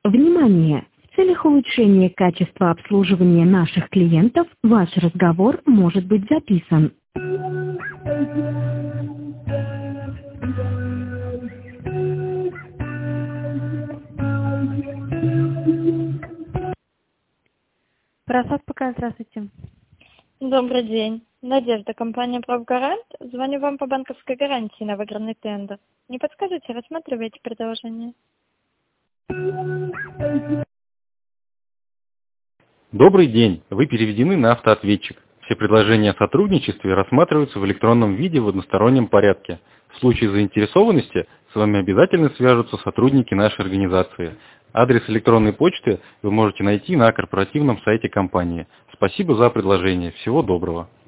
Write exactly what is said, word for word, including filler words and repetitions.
Внимание! В целях улучшения качества обслуживания наших клиентов ваш разговор может быть записан. Просад пока, здравствуйте. Добрый день. Надежда, компания «Правгарант». Звоню вам по банковской гарантии на выигранный тендер. Не подскажите, рассматриваете предложение? Добрый день. Вы переведены на автоответчик. Все предложения о сотрудничестве рассматриваются в электронном виде в одностороннем порядке. В случае заинтересованности с вами обязательно свяжутся сотрудники нашей организации. Адрес электронной почты вы можете найти на корпоративном сайте компании. Спасибо за предложение. Всего доброго.